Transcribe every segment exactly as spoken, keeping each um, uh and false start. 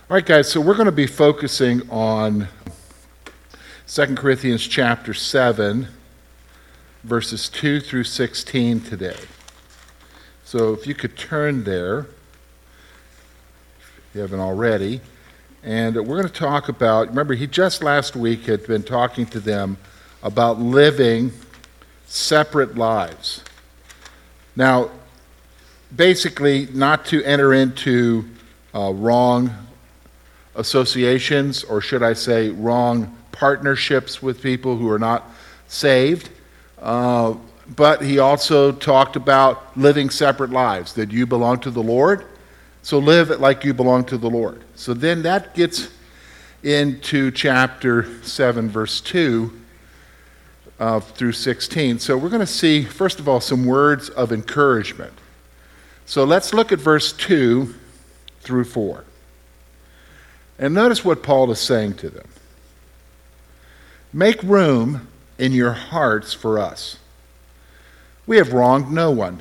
All right, guys, so we're going to be focusing on Second Corinthians chapter seven, verses two through sixteen today. So if you could turn there, if you haven't already, and we're going to talk about, remember, he just last week had been talking to them about living separate lives. Now, basically, not to enter into uh, wrong associations, or should I say wrong partnerships with people who are not saved. Uh, but he also talked about living separate lives, that you belong to the Lord, so live it like you belong to the Lord. So then that gets into chapter seven, verse two uh, through sixteen. So we're going to see, first of all, some words of encouragement. So let's look at verse two through four. And notice what Paul is saying to them. Make room in your hearts for us. We have wronged no one.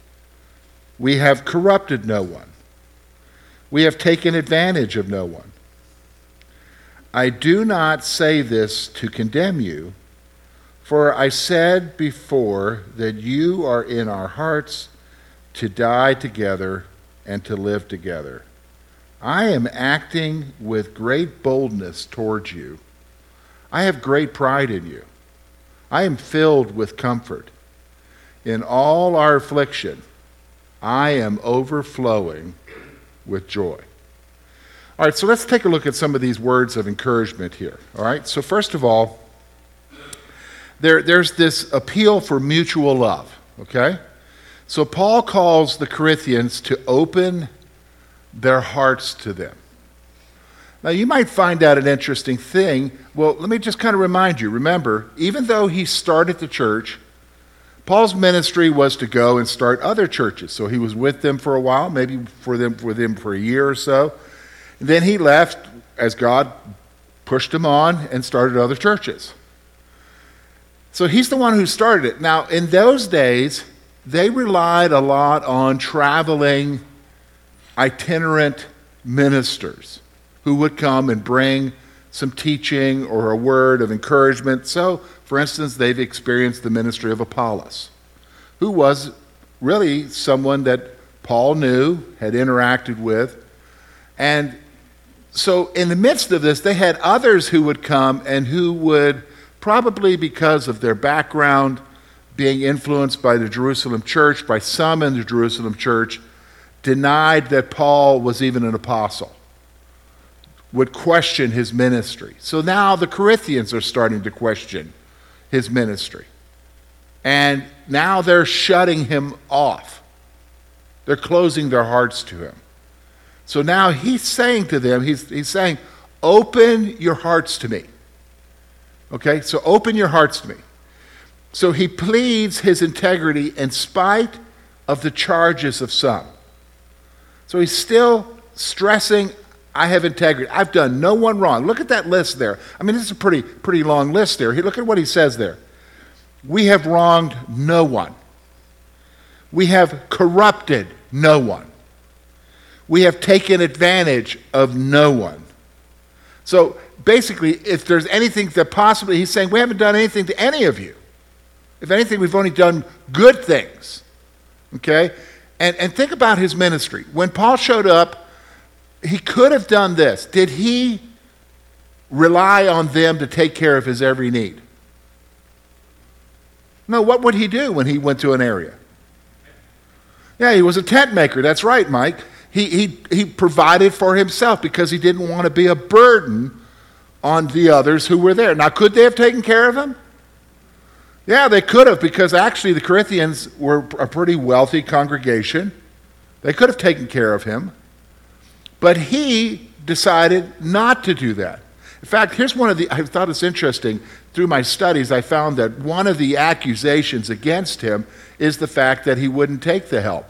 We have corrupted no one. We have taken advantage of no one. I do not say this to condemn you, for I said before that you are in our hearts to die together and to live together. I am acting with great boldness towards you. I have great pride in you. I am filled with comfort. In all our affliction, I am overflowing with joy. All right, so let's take a look at some of these words of encouragement here. All right, so first of all, there, there's this appeal for mutual love, okay? So Paul calls the Corinthians to open their hearts to them. Now, you might find out an interesting thing. Well, let me just kind of remind you. Remember, even though he started the church, Paul's ministry was to go and start other churches. So he was with them for a while, maybe for them with them for a year or so. And then he left as God pushed him on and started other churches. So he's the one who started it. Now, in those days, they relied a lot on traveling itinerant ministers who would come and bring some teaching or a word of encouragement. So, for instance, they've experienced the ministry of Apollos, who was really someone that Paul knew, had interacted with. And so in the midst of this, they had others who would come and who would, probably because of their background, being influenced by the Jerusalem church, by some in the Jerusalem church, denied that Paul was even an apostle, would question his ministry. So now the Corinthians are starting to question his ministry. And now they're shutting him off. They're closing their hearts to him. So now he's saying to them, he's, he's saying, open your hearts to me. Okay, so open your hearts to me. So he pleads his integrity in spite of the charges of some. So he's still stressing, I have integrity. I've done no one wrong. Look at that list there. I mean, this is a pretty, pretty long list there. Look at what he says there. We have wronged no one. We have corrupted no one. We have taken advantage of no one. So basically, if there's anything that possibly, he's saying, we haven't done anything to any of you. If anything, we've only done good things. Okay? And, and think about his ministry. When Paul showed up, he could have done this. Did he rely on them to take care of his every need? No, what would he do when he went to an area? Yeah, he was a tent maker. That's right, Mike. He, he, he provided for himself because he didn't want to be a burden on the others who were there. Now, could they have taken care of him? Yeah, they could have, because actually the Corinthians were a pretty wealthy congregation. They could have taken care of him. But he decided not to do that. In fact, here's one of the, I thought it's interesting, through my studies I found that one of the accusations against him is the fact that he wouldn't take the help.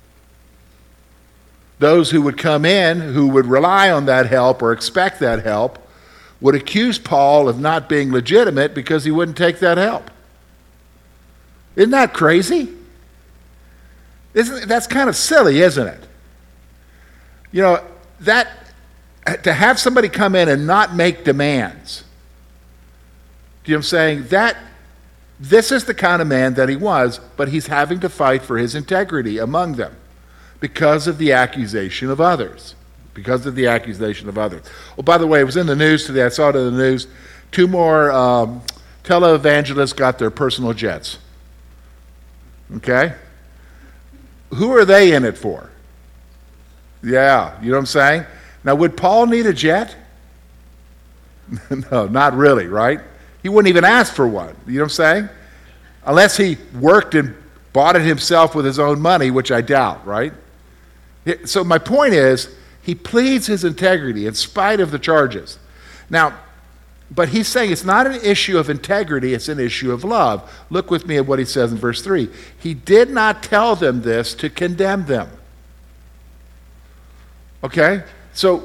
Those who would come in, who would rely on that help or expect that help, would accuse Paul of not being legitimate because he wouldn't take that help. Isn't that crazy? Isn't, that's kind of silly, isn't it? You know, that To have somebody come in and not make demands. Do you know what I'm saying? That, this is the kind of man that he was, but he's having to fight for his integrity among them because of the accusation of others. Because of the accusation of others. Oh, by the way, it was in the news today. I saw it in the news. Two more um, televangelists got their personal jets. Okay? Who are they in it for? Yeah, you know what I'm saying? Now, would Paul need a jet? No, not really, right? He wouldn't even ask for one. You know what I'm saying? Unless he worked and bought it himself with his own money, which I doubt, right? So my point is, he pleads his integrity in spite of the charges. Now, but he's saying it's not an issue of integrity, it's an issue of love. Look with me at what he says in verse three. He did not tell them this to condemn them. Okay? So,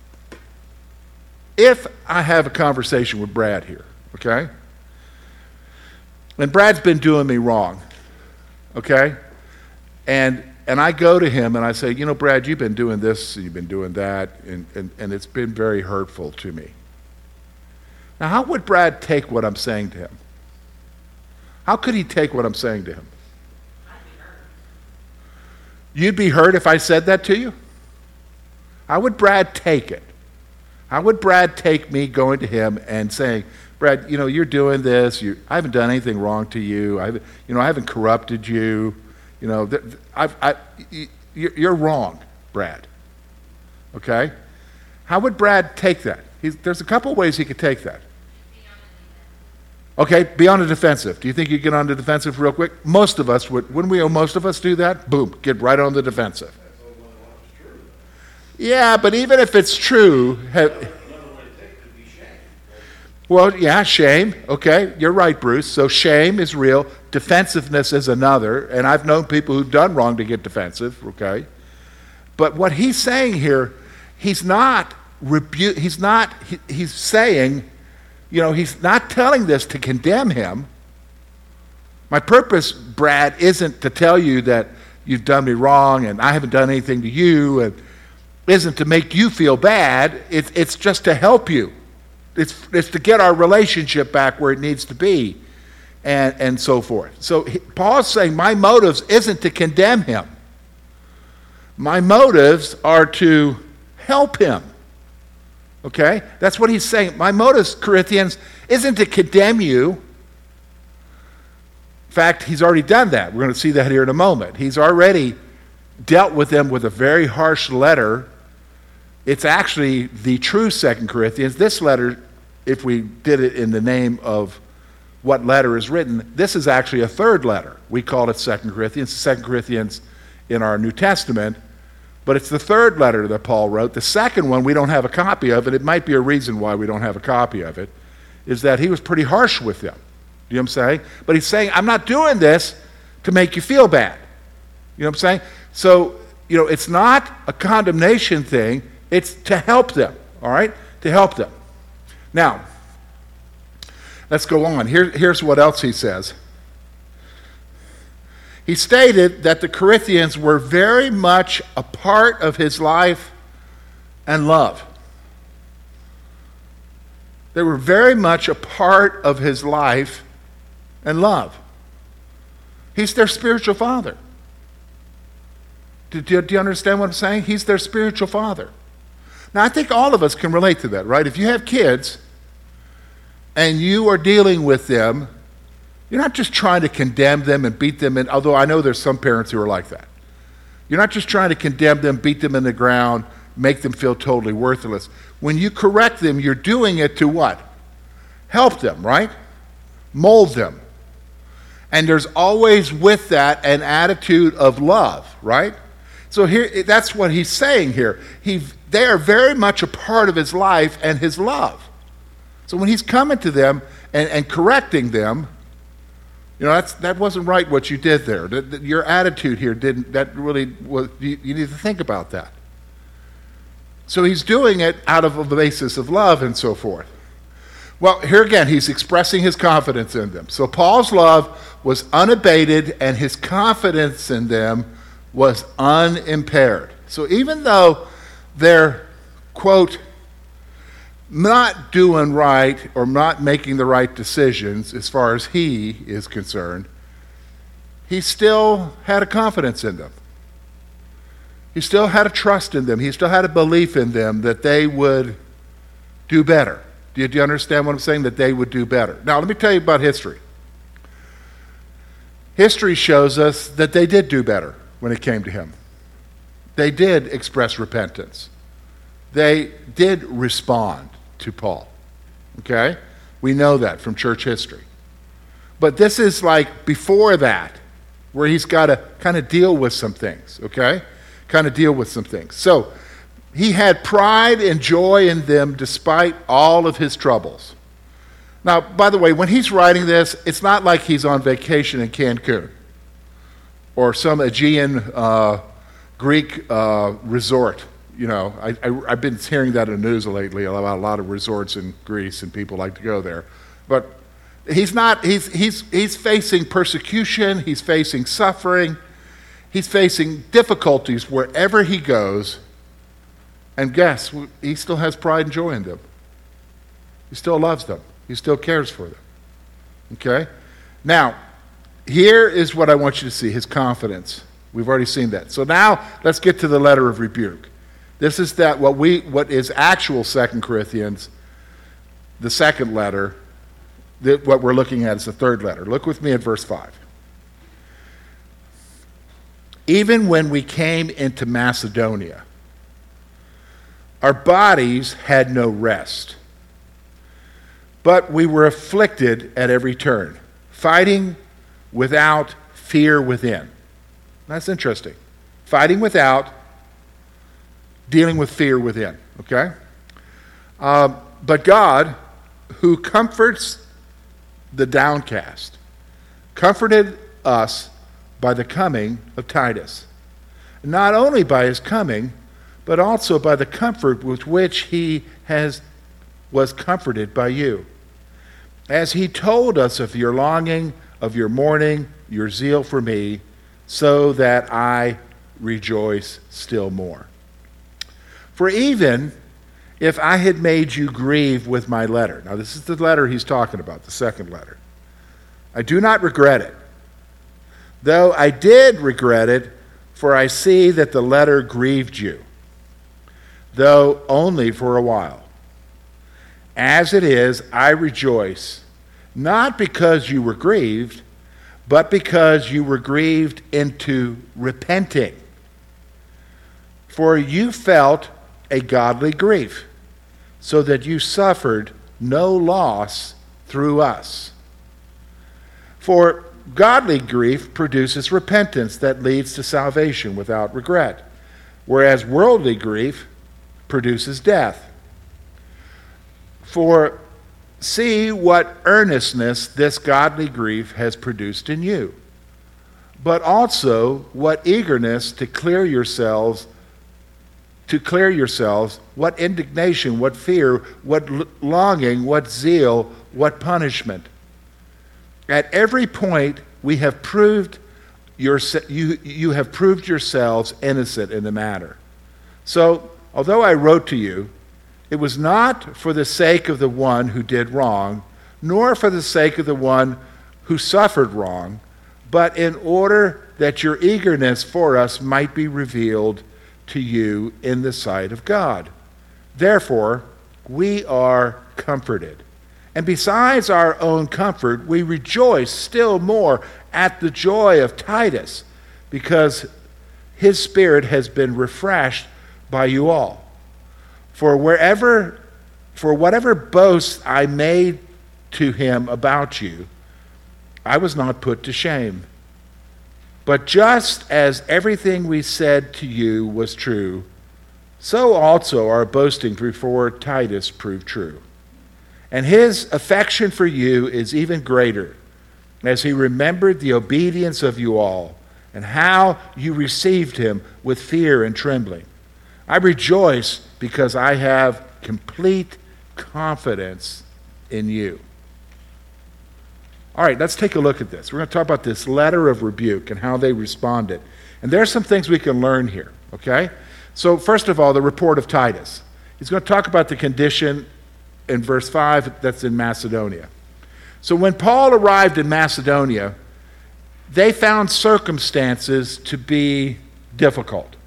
if I have a conversation with Brad here, okay? And Brad's been doing me wrong, okay? And and I go to him and I say, you know, Brad, you've been doing this, and you've been doing that, and, and, and it's been very hurtful to me. Now, how would Brad take what I'm saying to him? How could he take what I'm saying to him? You'd be hurt if I said that to you? How would Brad take it? How would Brad take me going to him and saying, Brad, you know, you're doing this. You, I haven't done anything wrong to you. I, you know, I haven't corrupted you. You know, th- th- I've, I, y- you're wrong, Brad. Okay? How would Brad take that? He's, there's a couple ways he could take that. Okay, be on the defensive. Do you think you get on the defensive real quick? Most of us would. Wouldn't we? Most of us do that. Boom, get right on the defensive. Yeah, but even if it's true, have, well, yeah, shame. Okay, you're right, Bruce. So shame is real. Defensiveness is another. And I've known people who've done wrong to get defensive. Okay, but what he's saying here, he's not rebu- He's not. He, he's saying, you know, he's not telling this to condemn him. My purpose, Brad, isn't to tell you that you've done me wrong and I haven't done anything to you, and isn't to make you feel bad. It's it's just to help you. It's it's to get our relationship back where it needs to be, and and so forth. So he, Paul's saying my motives isn't to condemn him. My motives are to help him. Okay? That's what he's saying. My motives, Corinthians, isn't to condemn you. In fact, he's already done that. We're going to see that here in a moment. He's already dealt with them with a very harsh letter. It's actually the true Second Corinthians. This letter, if we did it in the name of what letter is written, this is actually a third letter. We call it Second Corinthians. Second Corinthians in our New Testament, but it's the third letter that Paul wrote. The second one we don't have a copy of, and it might be a reason why we don't have a copy of it, is that he was pretty harsh with them. Do you know what I'm saying? But he's saying, I'm not doing this to make you feel bad. You know what I'm saying? So, you know, it's not a condemnation thing. It's to help them, all right? To help them. Now, let's go on. Here, here's what else he says. He stated that the Corinthians were very much a part of his life and love. They were very much a part of his life and love. He's their spiritual father. Do, do, do you understand what I'm saying? He's their spiritual father. Now, I think all of us can relate to that, right? If you have kids and you are dealing with them, you're not just trying to condemn them and beat them in, although I know there's some parents who are like that. You're not just trying to condemn them, beat them in the ground, make them feel totally worthless. When you correct them, you're doing it to what? Help them, right? Mold them. And there's always with that an attitude of love, right? So here, that's what he's saying here. He, they are very much a part of his life and his love. So when he's coming to them and, and correcting them, you know, that's, that wasn't right what you did there. That, that your attitude here didn't, that really was, you, you need to think about that. So he's doing it out of a basis of love and so forth. Well, here again, he's expressing his confidence in them. So Paul's love was unabated and his confidence in them was unimpaired. So even though they're, quote, not doing right or not making the right decisions as far as he is concerned, he still had a confidence in them. He still had a trust in them. He still had a belief in them that they would do better. Do you, do you understand what I'm saying? That they would do better. Now, let me tell you about history. History shows us that they did do better when it came to him. They did express repentance. They did respond to Paul. Okay? We know that from church history. But this is like before that, where he's got to kind of deal with some things, okay? Kind of deal with some things. So, he had pride and joy in them despite all of his troubles. Now, by the way, when he's writing this, it's not like he's on vacation in Cancun or some Aegean uh, Greek uh, resort. You know, I, I, I've been hearing that in the news lately about a lot of resorts in Greece, and people like to go there. But he's not, he's, he's, he's facing persecution, he's facing suffering, he's facing difficulties wherever he goes. And guess, he still has pride and joy in them. He still loves them. He still cares for them. Okay? Now, here is what I want you to see, his confidence. We've already seen that. So now, let's get to the letter of rebuke. This is that what we what is actual Second Corinthians, the second letter. That what we're looking at is the third letter. Look with me at verse five. Even when we came into Macedonia, our bodies had no rest, but we were afflicted at every turn, fighting without, fear within. That's interesting. Fighting without, dealing with fear within, okay? Uh, but God, who comforts the downcast, comforted us by the coming of Titus. Not only by his coming, but also by the comfort with which he has was comforted by you. As he told us of your longing, of your mourning, your zeal for me, so that I rejoice still more. For even if I had made you grieve with my letter, now this is the letter he's talking about, the second letter, I do not regret it, though I did regret it, for I see that the letter grieved you, though only for a while. As it is, I rejoice, not because you were grieved, but because you were grieved into repenting. For you felt a godly grief, so that you suffered no loss through us. For godly grief produces repentance that leads to salvation without regret, whereas worldly grief produces death. For see what earnestness this godly grief has produced in you, but also what eagerness to clear yourselves, to clear yourselves, what indignation, what fear, what longing, what zeal, what punishment. At every point we have proved your, you, you have proved yourselves innocent in the matter. So, although I wrote to you, it was not for the sake of the one who did wrong, nor for the sake of the one who suffered wrong, but in order that your eagerness for us might be revealed to you in the sight of God. Therefore, we are comforted. And besides our own comfort, we rejoice still more at the joy of Titus, because his spirit has been refreshed by you all. For wherever, for whatever boast I made to him about you, I was not put to shame. But just as everything we said to you was true, so also our boasting before Titus proved true. And his affection for you is even greater, as he remembered the obedience of you all, and how you received him with fear and trembling. I rejoice because I have complete confidence in you. All right, let's take a look at this. We're going to talk about this letter of rebuke and how they responded. And there are some things we can learn here, okay? So first of all, the report of Titus. He's going to talk about the condition in verse five, that's in Macedonia. So when Paul arrived in Macedonia, they found circumstances to be difficult.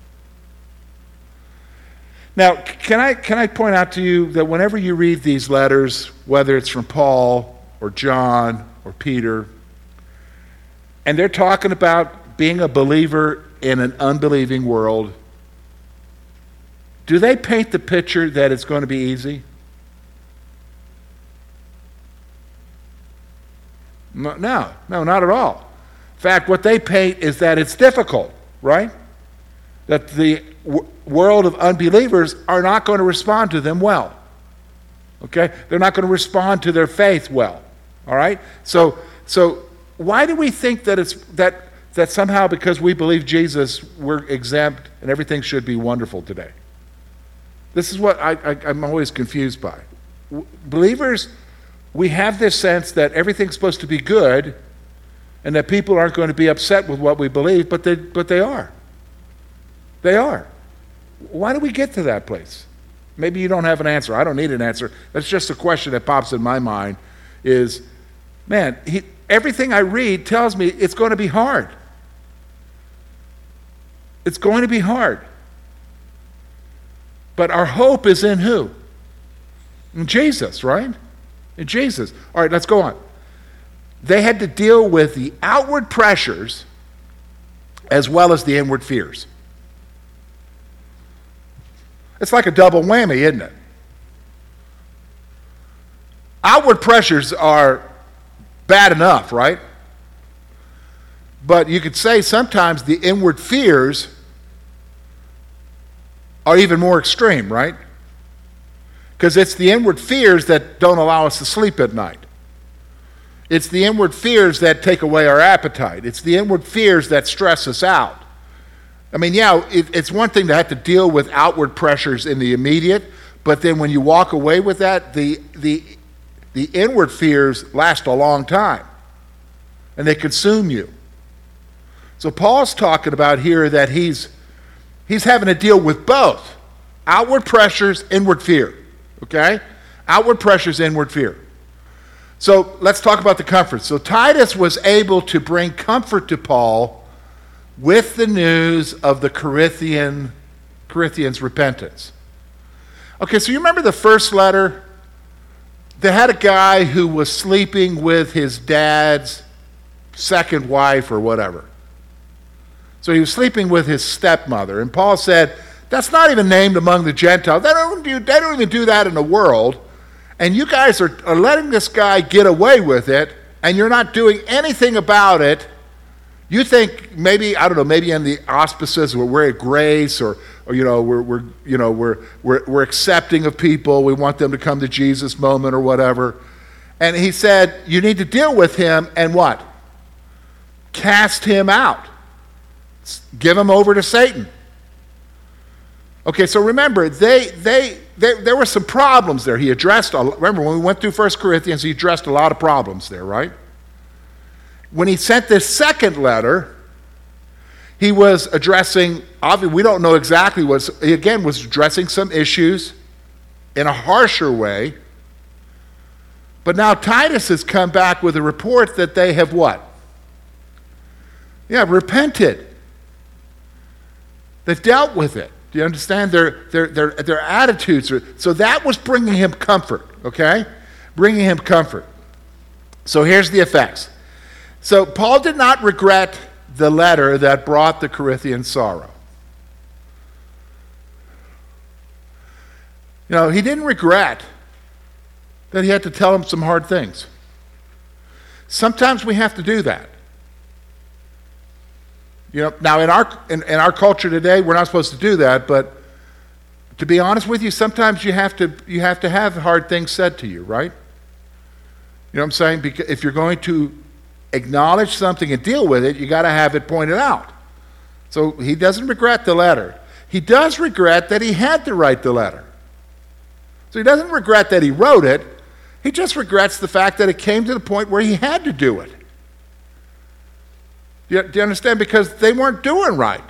Now, can I, can I point out to you that whenever you read these letters, whether it's from Paul or John or Peter, and they're talking about being a believer in an unbelieving world, do they paint the picture that it's going to be easy? No, no, no, not at all. In fact, what they paint is that it's difficult, right? That the w- world of unbelievers are not going to respond to them well. Okay? They're not going to respond to their faith well. All right? So, so why do we think that it's that that somehow because we believe Jesus, we're exempt and everything should be wonderful today? This is what I, I, I'm always confused by. W- believers, we have this sense that everything's supposed to be good and that people aren't going to be upset with what we believe, but they, but they are. They are. Why do we get to that place? Maybe you don't have an answer. I don't need an answer. That's just a question that pops in my mind is, man, he, everything I read tells me it's going to be hard. It's going to be hard. But our hope is in who? In Jesus, right? In Jesus. All right, let's go on. They had to deal with the outward pressures as well as the inward fears. It's like a double whammy, isn't it? Outward pressures are bad enough, right? But you could say sometimes the inward fears are even more extreme, right? Because it's the inward fears that don't allow us to sleep at night. It's the inward fears that take away our appetite. It's the inward fears that stress us out. I mean, yeah, it, it's one thing to have to deal with outward pressures in the immediate, but then when you walk away with that, the the the inward fears last a long time, and they consume you. So Paul's talking about here that he's he's having to deal with both outward pressures, inward fear. Okay, outward pressures, inward fear. So let's talk about the comfort. So Titus was able to bring comfort to Paul with the news of the Corinthian, Corinthians' repentance. Okay, so you remember the first letter? They had a guy who was sleeping with his dad's second wife or whatever. So he was sleeping with his stepmother. And Paul said, that's not even named among the Gentiles. They don't, do, they don't even do that in the world. And you guys are, are letting this guy get away with it, and you're not doing anything about it. You think maybe, I don't know, maybe in the auspices where we're at grace or, or you know, we're, we're, you know, we're, we're, we're accepting of people. We want them to come to Jesus moment or whatever. And he said, you need to deal with him and what? Cast him out. Give him over to Satan. Okay, so remember, they, they, they, there were some problems there. He addressed, remember when we went through First Corinthians, he addressed a lot of problems there, right? When he sent this second letter, he was addressing, obviously we don't know exactly what, he again was addressing some issues in a harsher way. But now Titus has come back with a report that they have what? Yeah, repented. They've dealt with it. Do you understand? Their, their, their, their attitudes are, so that was bringing him comfort, okay? Bringing him comfort. So here's the effects. So Paul did not regret the letter that brought the Corinthians sorrow. You know, he didn't regret that he had to tell them some hard things. Sometimes we have to do that. You know, now in our in, in our culture today, we're not supposed to do that, but to be honest with you, sometimes you have to you have to have hard things said to you, right? You know what I'm saying? Because if you're going to acknowledge something and deal with it, you got to have it pointed out. So he doesn't regret the letter. He does regret that he had to write the letter. So he doesn't regret that he wrote it. He just regrets the fact that it came to the point where he had to do it. Do you, do you understand? Because they weren't doing right.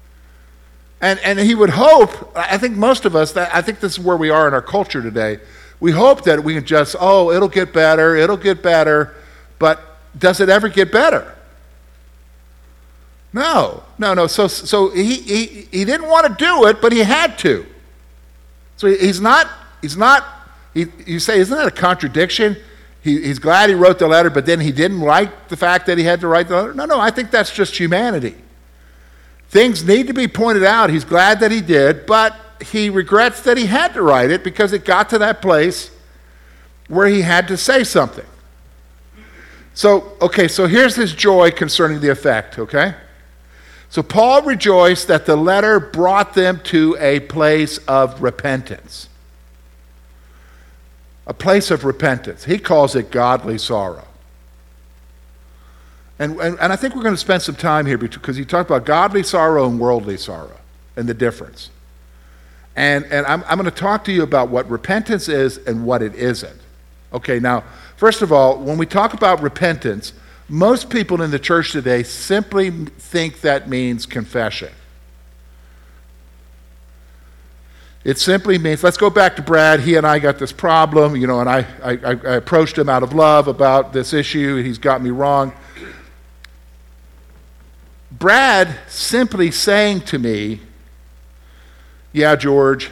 And and he would hope, I think most of us, that I think this is where we are in our culture today, We hope that we can just, oh, it'll get better, it'll get better, but does it ever get better? No, no, no. So, so he, he, he didn't want to do it, but he had to. So he's not, he's not, he, you say, isn't that a contradiction? He, he's glad he wrote the letter, but then he didn't like the fact that he had to write the letter? No, no, I think that's just humanity. Things need to be pointed out. He's glad that he did, but he regrets that he had to write it because it got to that place where he had to say something. So, okay, so here's his joy concerning the effect, okay? So Paul rejoiced that the letter brought them to a place of repentance. A place of repentance. He calls it godly sorrow. And, and, and I think we're going to spend some time here because he talked about godly sorrow and worldly sorrow and the difference. And, and I'm, I'm going to talk to you about what repentance is and what it isn't. Okay, now, first of all, when we talk about repentance, most people in the church today simply think that means confession. It simply means, let's go back to Brad. He and I got this problem, you know, and I, I, I approached him out of love about this issue. He's got me wrong. Brad simply saying to me, yeah, George,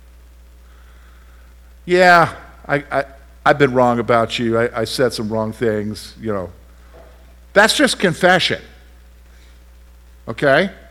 yeah, I, I, I've been wrong about you. I, I said some wrong things, you know. That's just confession, okay?